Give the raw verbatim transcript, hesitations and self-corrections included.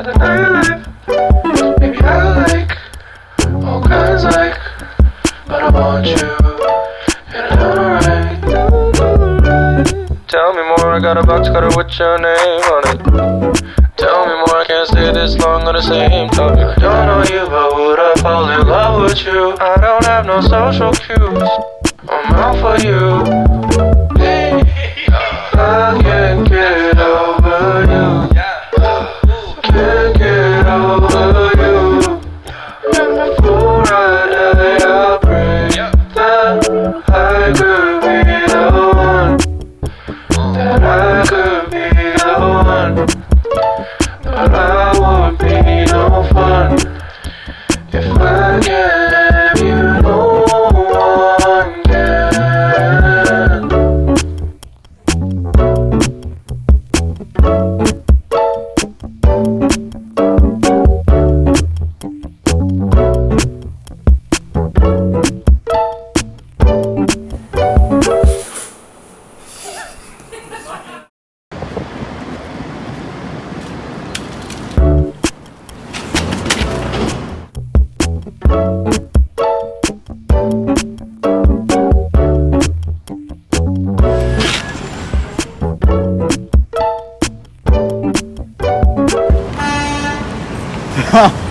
the nightlife. Maybe I like all kinds like, but I want you and I know right. Tell me more, I got a box cutter with your name on it. Tell me more, I can't stay this long on the same topic. I don't know you, but would I fall in love with you? I don't have no social cues. I'm out for you. Hey, I can't get over you. Can't get over you. And before I die, I pray that I could be the one. That I could be the one. But I would be no fun if I can't have you, no one can. Ha!